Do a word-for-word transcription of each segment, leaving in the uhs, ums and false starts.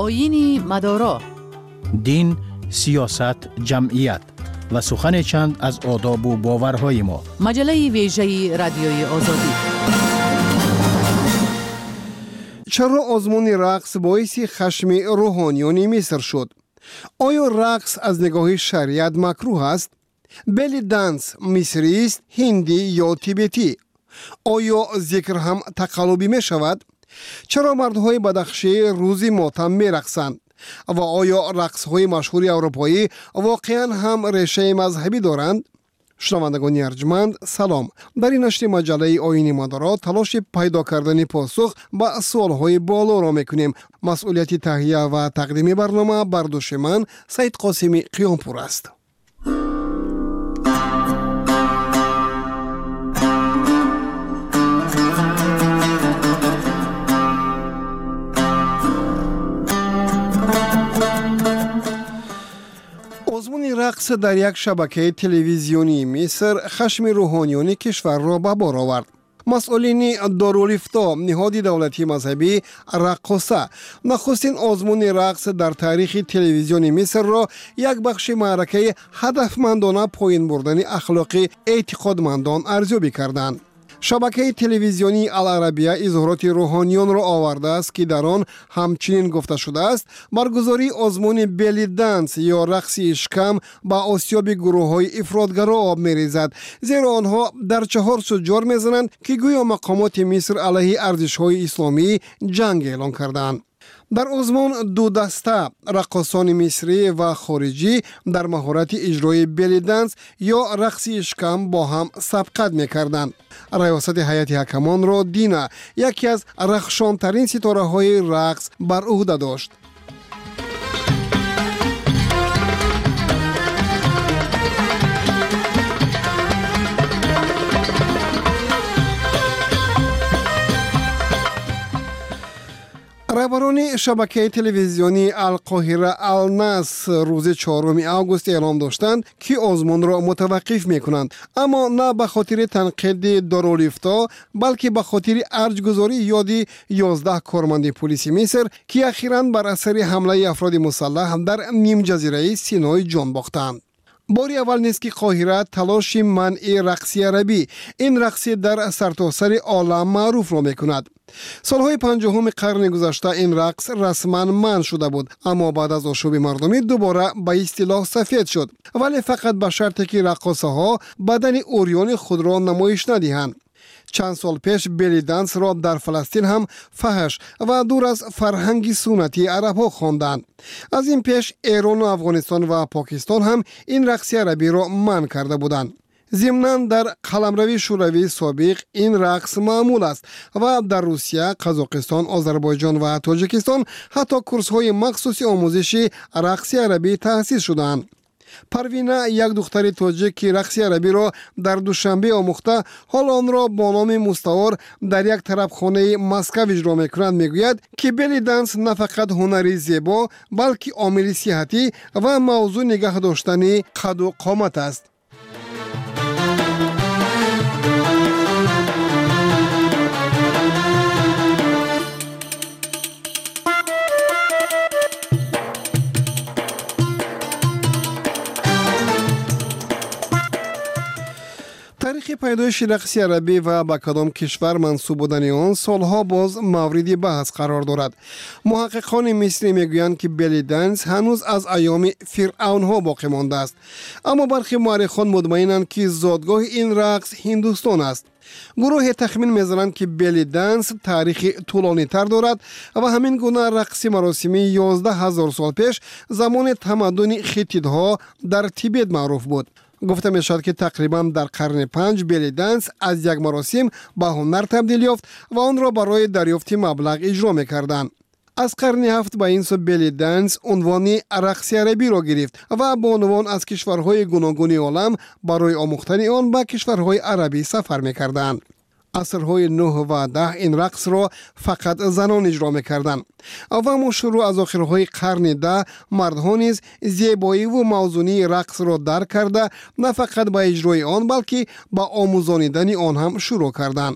آیین مدارا، دین، سیاست، جمعیت و سخن چند از آداب و باورهای ما. مجله ویژه رادیوی آزادی. چرا آزمون رقص باعث خشم روحانیون مصر شد؟ آیا رقص از نگاه شریعت مکروه است؟ بلی دنس مصری است، هندی یا تیبتی؟ آیا ذکر هم تقلبی می شود؟ چرا مردهای بدخشی روزی ماتم می رقصند؟ و آیا رقصهای مشهور اروپایی واقعا هم ریشه مذهبی دارند؟ شنوندگان ارجمند سلام. در این نشر مجله آیین مدارا تلاش پیدا کردن پاسخ به سوالهای بالا را میکنیم. مسئولیت تهیه و تقدیم برنامه بر دوش من سید قاسمی قیامپور است. آزمون رقص در یک شبکه تلویزیونی مصر خشم روحانیون کشور را به بار آورد. مسئولین دارالافتا نهاد دولتی مذهبی رقاصه نخستین آزمون رقص در تاریخ تلویزیون مصر را یک بخش معرکه هدفمندانه پایین بردن اخلاقی اعتقادمندان ارزیابی کردند. شبکه تلویزیونی العربیه اظهارات روحانیون را آورده است که در آن همچنین گفته شده است برگزاری آزمون بلی دنس یا رقص اشکم با آسیاب گروه های افراطگرا آب می‌ریزد، زیرا آنها در چهار سو جار می‌زنند که گویا مقامات مصر علیه ارزش‌های اسلامی جنگ اعلان کردند. در آزمون دو دسته رقاصان مصری و خارجی در مهارت اجرای بلی دنس یا رقص اشکم با هم سبقت می‌کردند. ریاست هیئت حکمان را دینا یکی از رخشان‌ترین ستاره‌های رقص بر عهده داشت. رهبران شبکه تلویزیونی القاهره الناس روز چهارم آگوست اعلام داشتند که آزمون را متوقف می‌کنند، اما نه به خاطر تنقید دارالافتا بلکه به خاطر ارج‌گذاری یادی یازده کارمند پلیس مصر که اخیراً بر اثر حمله افراد مسلح در نیم جزیره سینای جان باختند. باری اول نیست که قاهره تلاش منع رقص عربی، این رقص در سرتاسر عالم معروف را می‌کند. سالهای پنجاهم قرن گذشته این رقص رسما منع شده بود، اما بعد از آشوب مردمی دوباره به اصطلاح سفید شد، ولی فقط به شرطی که رقاصه ها بدن عریان خود را نمایش ندهند. چند سال پیش بلی دنس را در فلسطین هم فحش و دور از فرهنگ سنتی عرب ها خواندند. از این پیش ایران و افغانستان و پاکستان هم این رقص عربی را منع کرده بودند. ضمناً در قلمروی شوروی سابق این رقص معمول است و در روسیه، قزاقستان، آذربایجان و تاجیکستان حتی کورس های مخصوصی آموزشی رقص عربی تأسیس شدند. پروینه یک دختر تاجیک که رقص عربی را در دوشنبه آموخته حال آن را با نام مستعار در یک طرب خانه مسکو اجرا می‌کند، میگوید که بلی دنس نه فقط هنری زیبا بلکه عامل صحتی و موضوع نگه داشتن قد و قامت است. تاریخ پیدایش رقص عربی و به کدام کشور منسوب بودن آن سالها باز مورد بحث قرار دارد. محققان مصری میگویند که بلی دنس هنوز از ایام فرعون ها باقی مانده است، اما برخی مورخان مطمئنند که زادگاه این رقص هندوستان است. گروه تخمین میزنند که بلی دنس تاریخ طولانی تر دارد و همین گونه رقص مراسمی یازده هزار سال پیش زمان تمدن خیتیدها در تیبت معروف بود. گفته می شود که تقریبا در قرن پنج بلی دنس از یک مراسم به هنر تبدیل یافت و آن را برای دریافت مبلغ اجرا می کردند. از قرن هفت به این سو بلی دنس عنوان رقص عربی را گرفت و با عنوان از کشورهای گوناگون عالم برای آموختن آن به کشورهای عربی سفر می کردند. عصرهای نه و ده این رقص را فقط زنان اجرا می‌کردند و اما شروع از آخرهای قرن ده مردها نیز زیبایی و موزونی رقص را درک کرده نه فقط با اجرای آن بلکه با آموزانیدن آن هم شروع کردند.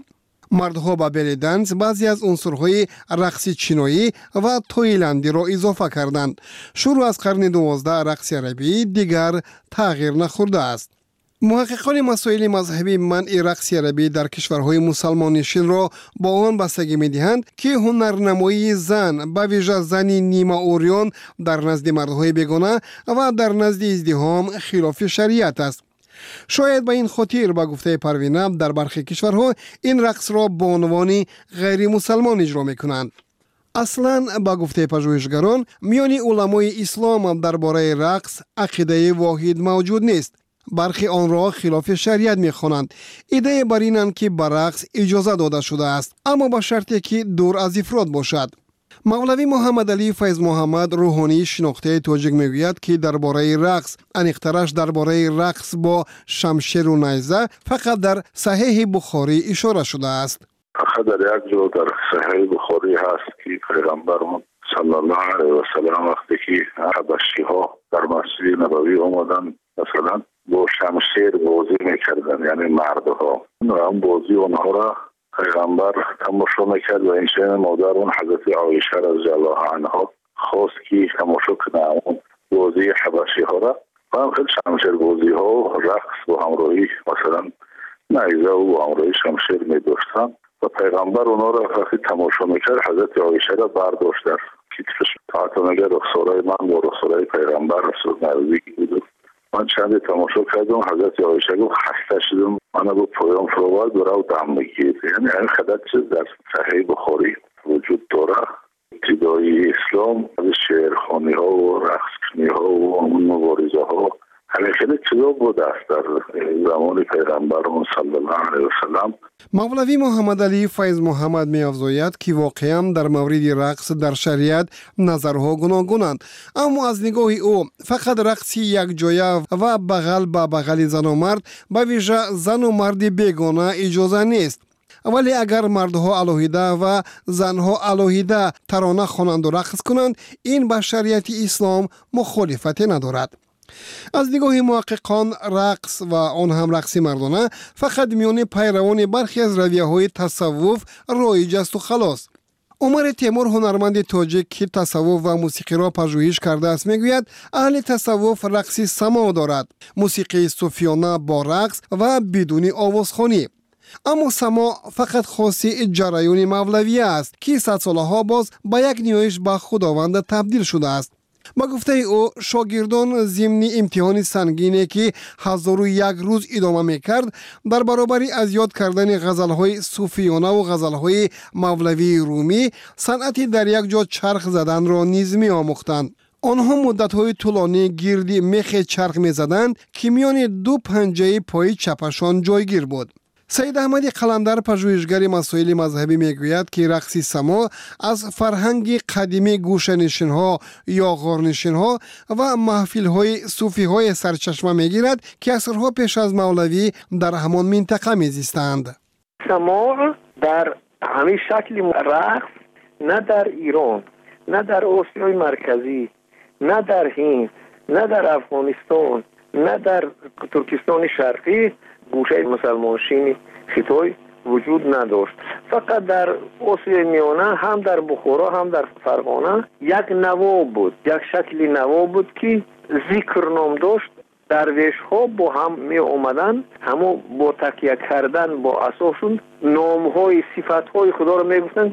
мардҳо ба белли данс баъзе аз унсурҳои рақси чиноӣ ва тоиландиро изофа карданд. шурӯъ аз қарни дувоздаҳ рақси арабӣ дигар тағйир нахӯрдааст. муҳаққиқони масоили мазҳабӣ манъи рақси арабӣ дар кишварҳои мусалмоннишинро бо он бастагӣ медиҳанд, ки ҳунарнамоии зан, ба вижа зани нимаӯрён дар назди мардҳои бегона ва дар назди издиҳом хилофи шариат аст. шояд ба ин хотир, ба гуфтаи Парвина, дар бархи кишварҳо ин рақсро бо унвони ғайримусалмон иҷро мекунанд. аслан, ба гуфтаи пажӯҳишгарон, миёни уламои ислом дар бораи рақс ақидаи воҳид мавҷуд нест. бархи онро хилофи шариат мехонанд. идея бар инанд ки ба рақс иҷоза дода шудааст, аммо ба шарте ки дур аз ифрот бошад. мавлавӣ муҳаммадалӣ файзмуҳаммад рӯҳонии шинохтаи тоҷик мегӯяд, ки дар бораи рақс, аниқтараш дар бораи рақс бо шамшеру найза фақат дар саҳиҳи Бухорӣ ишора шудааст. فقط در یک جا در صحیح بخاری هست که پیغمبرمون صلی الله علیه و سلم وقتی که حبشی ها در مسجد نبوی اومدن مثلا با شمشیر بازی میکردن، یعنی مردها، اون بازی اونها را پیغمبر تماشا میکرد و این شین مادر اون حضرت عایشه رضی الله عنها خواست که تماشا کنه اون بازی حبشی ها را و هم خیلی شمشیر بازی ها و رقص با همراهی مثلا نیزه و همراهی شمشیر میداشتن و پیغمبر اونا را وقتی تماشا میکرد حضرت عایشه را برداشت در کتفش. حتی مگر رخسارای من با رخسارای پیغمبر رسول نزدیکی بود. من چندی تماشا کردم، حضرت عایشه گفت خسته شدم، من گفت پایان فروورد برای دم بگیر. یعنی این خدت چیز در صحیح بخاری وجود داره. ابتدای اسلام از شعرخوانی ها و رقص کنی ها و مبارزه ها همه خیلی چیزا بود است در زمان پیغمبرمون صلی الله علیه و سلم. мавлавӣ муҳаммадалӣ файз муҳаммад меафзояд, ки воқеан дар мавриди рақс дар шариат назарҳо гуногунанд, аммо аз нигоҳи ӯ фақат рақси якҷоя ва бағал ба бағали зану мард, ба вижа зану марди бегона иҷоза нест. вале агар мардҳо алоҳида ва занҳо алоҳида тарона хонанду рақс кунанд, ин ба шариати ислом мухолифате надорад. аз нигоҳи муҳаққиқон рақс ва он ҳам рақси мардона фақат миёни пайравони бархе аз равияҳои тасаввуф роиҷ асту халос. умари темур, ҳунарманди тоҷик, ки тасаввуф ва мусиқиро пажӯҳиш кардааст, мегӯяд аҳли тасаввуф рақси само дорад, мусиқии суфиёна бо рақс ва бидуни овозхонӣ. аммо само фақат хоси ҷараёни мавлавия аст, ки садсолаҳо боз ба як ниёиш ба худованд табдил шудааст. ба гуфтаи ӯ, шогирдон зимни имтиҳони сангине, ки ҳазору як рӯз идома мекард, дар баробари аз ёд кардани ғазалҳои суфиёнаву ғазалҳои мавлавии румӣ, санъати дар як ҷо чарх заданро низ меомӯхтанд. онҳо муддатҳои тӯлонӣ гирди мехи чарх мезаданд, ки миёни ду панҷаи пои чапашон ҷойгир буд. саид аҳмади қаландар, пажӯҳишгари масоили мазҳабӣ, мегӯяд, ки рақси само аз фарҳанги қадимӣ гӯшанишинҳо ё ғорнишинҳо ва маҳфилҳои суфиҳое сарчашма мегирад, ки асрҳо пеш аз мавлавӣ дар ҳамон минтақа мезистанд. само дар ҳамин шакли рақс на дар Ирон, на дар осиёи марказӣ, на дар ҳинд, на дар афғонистон, на дар туркистони шарқӣ гӯшаи мусалмоншини хитой вуҷуд надошт. фақат дар осиёи миёна, ҳам дар бухоро, ҳам дар фарғона як наво буд, як шакли наво буд, ки зикр ном дошт. дарвешҳо бо ҳам меомаданд, ҳамо бо такя кардан бо асошун номҳои сифатҳои худоро мегуфтанд,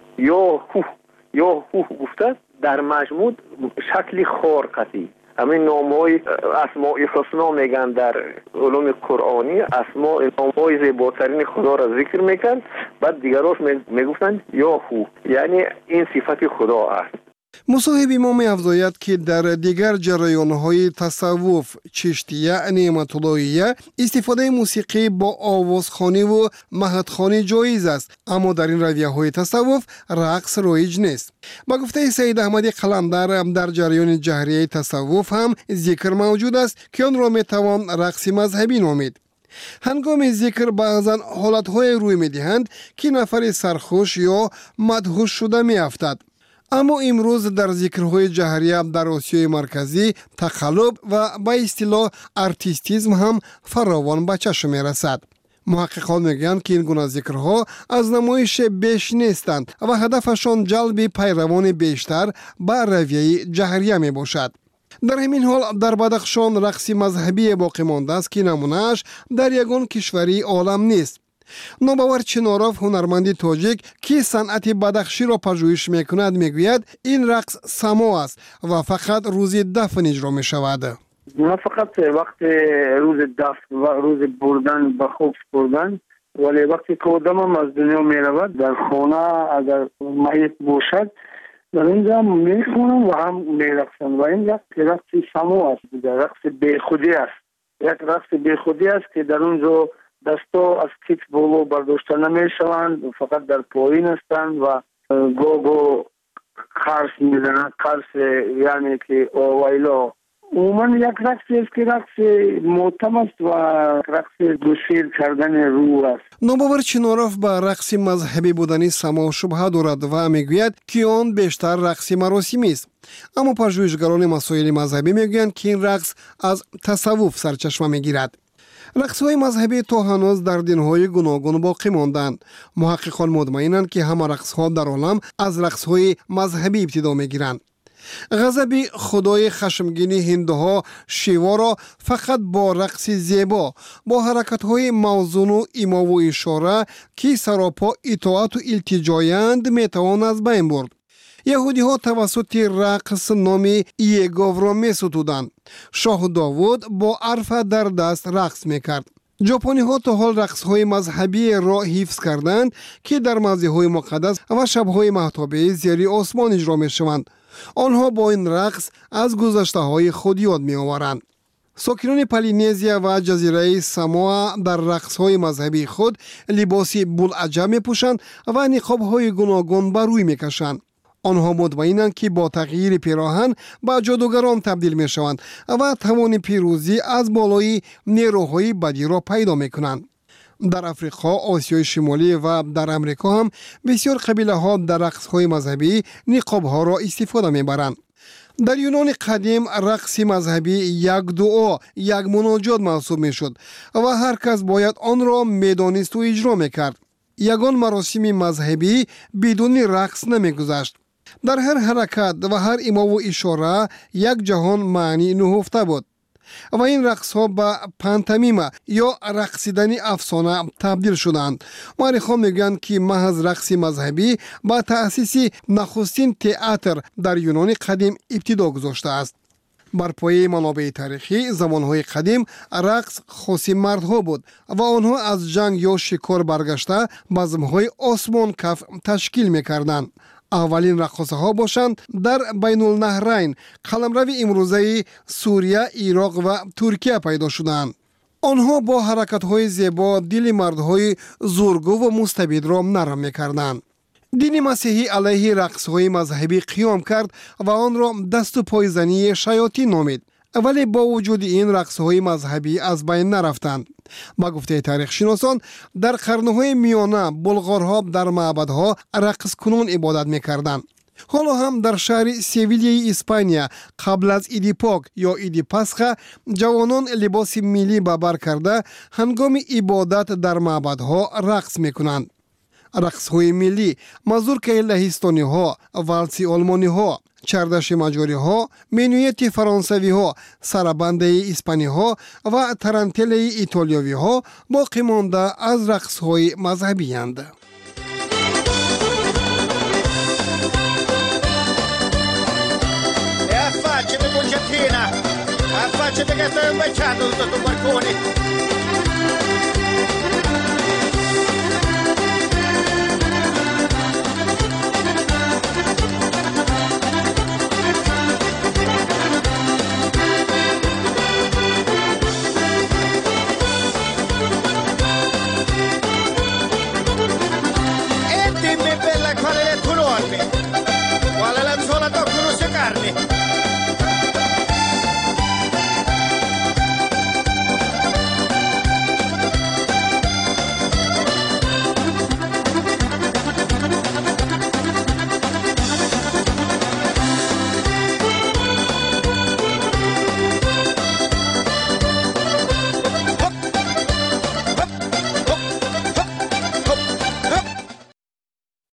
ё ҳуҳ ё ҳуҳ гуфта дар маҷмуъ шакли хорқатӣ. همین نام‌های اسماء الحسنا میگن در علوم قرآنی، اسماء نام‌های زیباترین خدا را ذکر میکرد، بعد دیگراش میگفتن یا هو، یعنی این صفت خدا است. مصاحب ما می‌افزاید که در دیگر جریان‌های تصوف چشتیه نعمت‌اللهیه استفاده موسیقی با آوازخوانی و مهدخوانی جایز است، اما در این رویه‌های تصوف رقص رایج نیست. با گفته سید احمدی قلندر در جریان جهریه تصوف هم ذکر موجود است که آن را می‌توان رقص مذهبی نامید. هنگام ذکر بعضاً حالت‌های روی می‌دهند که نفر سرخوش یا مدهوش شده می‌افتد. اما امروز در ذکرهای جهریه در آسیای مرکزی تقلب و به اصطلاح ارتیستیزم هم فراوان به چشم می رسد. محققان میگویند که این گونه ذکرها از نمایش بیش نیستند و هدفشان جلب پیروان بیشتر به رویه جهریه می باشد. در همین حال در بدخشان رقص مذهبی باقی مانده است که نمونهش در یگان کشوری عالم نیست. نوباور چناروف هنرمندی تاجیک که صنعت بدخشی را پژوهش میکند میگوید این رقص سمو است و فقط روز دفن اجرا می شود. نه فقط وقت روز دفن و روز بردن به خوب بردن، ولی وقتی که آدم هم از دنیا می رود در خانه اگر میت باشد در اینجا میخونم و هم میرقصن و این رقص رقص سمو است، رقص بیخودی است. یک رقص بیخودی است که در اونجا دستا از کیف بالا برداشته نمیشوند، فقط در پایین هستند و گو گو خرس میزنند، خرس یعنی که وایلا. عموما یک رقصی است که رقص محتم است و رقص گسیل کردن روح است. نوباور چناروف به رقص مذهبی بودنی سما شبهه دارد و میگوید که آن بیشتر رقص مراسمی است. اما پژوهشگران مسائل مذهبی میگویند که این رقص از تصوف سرچشمه میگیرد. رقص‌های مذهبی تا هنوز در دین‌های گوناگون باقی ماندند. محققان مطمئنند که همه رقص‌ها در عالم از رقص‌های مذهبی ابتدا می‌گیرند. غضب خدای خشمگین هندوها شیوا را فقط با رقص زیبا با حرکت‌های موزون و ایما و اشاره که سراپا اطاعت و التجایند میتوان از بین برد. یهودی ها توسط رقص نامی ایگاو را می ستودند. شاه داوود با عرف در دست رقص می کرد. ژاپنی ها تا حال رقص های مذهبی را حفظ کردند که در مزه های مقدس و شب های مهتابه زیر آسمان اجرا می شوند. آنها با این رقص از گذشته های خود یاد می آورند. ساکنان پولینزیا و جزیره ساموا در رقص های مذهبی خود لباسی بوالعجب می پوشند و نقاب های گوناگون بر روی می کشند. آنها مطمئنند که با تغییر پیراهن به جادوگران تبدیل می شوند و توان پیروزی از بالای نیروهای بدی را پیدا می کنند. در افریقا، آسیای شمالی و در امریکا هم بسیار قبیله ها در رقص های مذهبی نقاب ها را استفاده می برند. در یونان قدیم رقص مذهبی یک دعا، یک مناجات محسوب می شد و هر کس باید آن را می دانست و اجرا می کرد. یگان مراسم مذهبی بدون رقص نمی گذشت. در هر حرکت و هر ایما و اشاره یک جهان معنی نهفته بود و این رقص ها به پانتومیم یا رقصیدن افسانه تبدیل شدند. مورخان میگویند که محض رقص مذهبی با تأسیس نخستین تئاتر در یونان قدیم ابتدا گذاشته است. بر پایه منابع تاریخی زمانهای قدیم رقص خاص مردها بود و آنها از جنگ یا شکار برگشته بزمهای آسمان کف تشکیل میکردند. اولین رقاصه ها باشند در بین النهرین قلمرو امروزه سوریه، عراق و ترکیه پیدا شدند. آنها با حرکت های زیبا دل مردهای زورگو و مستبد را نرم میکردند. دین مسیحی علیه رقص های مذهبی قیام کرد و آن را دست و پایزنی شیاطین نامید. ولی با وجود این رقص های مذهبی از بین نرفتند. با گفته تاریخ شناسان در قرنهای میانه بلغارها در معبدها رقص کنون عبادت میکردند. حالا هم در شهر سیویلیای اسپانیا قبل از عید پاک یا عید پسخ جوانان لباس ملی به بر کرده هنگام عبادت در معبدها رقص میکنند. رقص های ملی مازورکای لهستانی ها، والسی آلمانی ها، چردش مجاری ها، مینویت فرانسوی ها، سربنده اسپانی ها و ترنتل ایتالیایی ها باقی مانده از رقص های مذهبی اند. Faccia di Argentina, faccia di che stai invecchiando tutto il balcone.